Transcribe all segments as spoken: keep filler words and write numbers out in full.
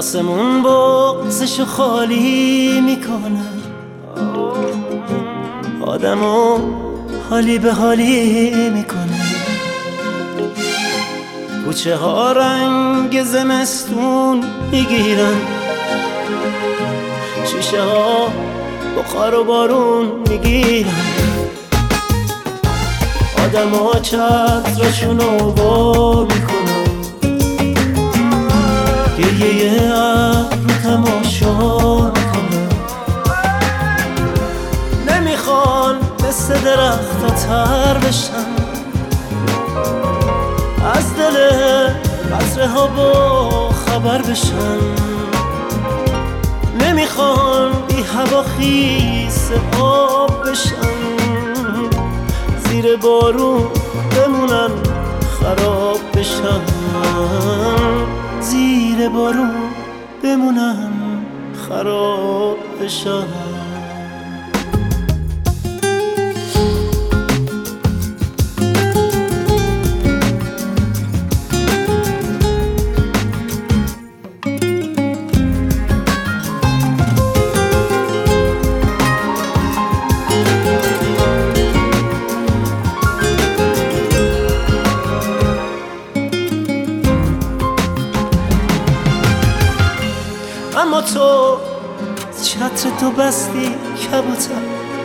آسمون بغزشو خالی میکنه، آدمو حالی به حالی میکنه. کوچه ها رنگ زمستون میگیرن، شیشه ها بخار و بارون میگیرن. آدم ها چترشونو بار میکنن، گریه ابر تماشا میکنن. نمیخوان مثل درخت تر بشن، از دل قطره ها با خبر بشن. نمیخوان بی هوا خیس آب بشن، زیر بارون بمونن خراب بشن. زیر بارون بمونن خراب بشن. اما تو چتر تو بستی کبوتر،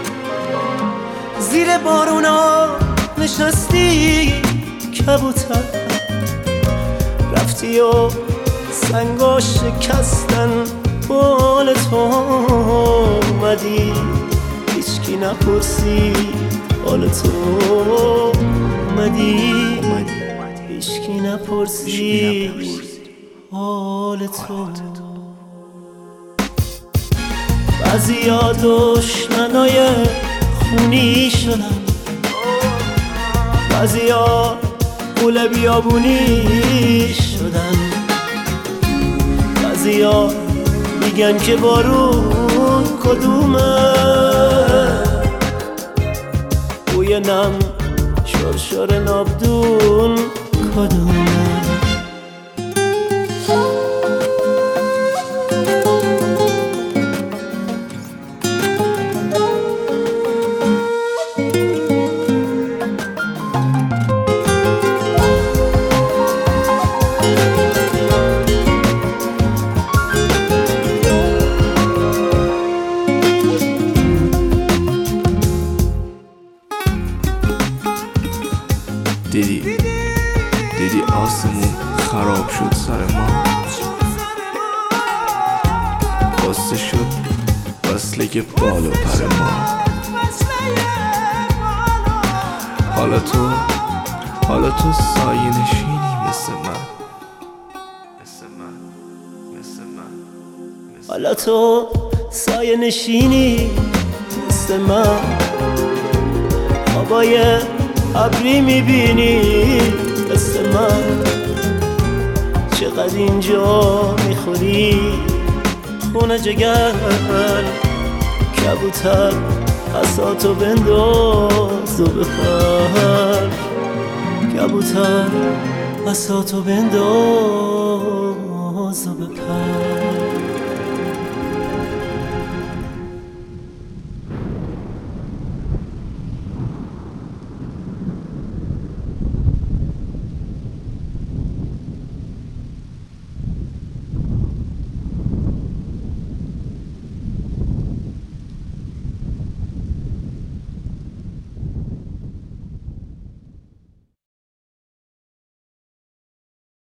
زیر بارونا نشستی کبوتر. رفتی و سنگا شکستن بال تو، اومدی هیچکی نپرسید حال تو. اومدی هیچکی نپرسید حال تو. بعضیا دشمنای خونی شدن، بعضیا قول بیابونی شدن. بعضیا میگن که بارون کدومه، بوی نم شرشر نابدون کدومه. دیدی دیدی آسمون خراب شد سر ما، بسته شد وصله بال و پر ما. حالا تو حالا تو سایه نشینی مثل من، مثل من مثل من. حالا تو سایه نشینی مثل من. هوای ابری میبینی مثل من. چقدر اینجا میخوری خونه جگر، کبوتر عصاتو بنداز و بپر. کبوتر عصاتو بنداز و بپر.